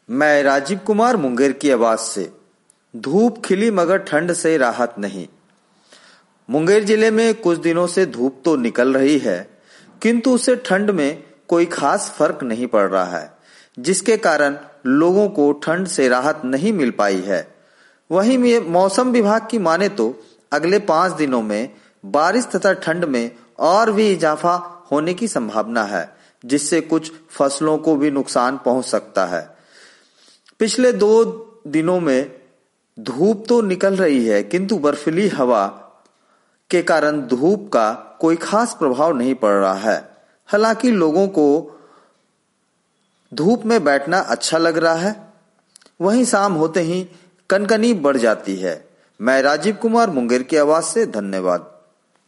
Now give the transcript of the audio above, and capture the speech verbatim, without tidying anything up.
मैं राजीव कुमार मुंगेर की आवाज से। धूप खिली मगर ठंड से राहत नहीं। मुंगेर जिले में कुछ दिनों से धूप तो निकल रही है, किंतु उससे ठंड में कोई खास फर्क नहीं पड़ रहा है, जिसके कारण लोगों को ठंड से राहत नहीं मिल पाई है। वहीं मौसम विभाग की माने तो अगले पांच दिनों में बारिश तथा ठंड में और भी इजाफा होने की संभावना है, जिससे कुछ फसलों को भी नुकसान पहुंच सकता है। पिछले दो दिनों में धूप तो निकल रही है, किंतु बर्फीली हवा के कारण धूप का कोई खास प्रभाव नहीं पड़ रहा है। हालांकि लोगों को धूप में बैठना अच्छा लग रहा है। वहीं शाम होते ही कनकनी बढ़ जाती है। मैं राजीव कुमार मुंगेर की आवाज से, धन्यवाद।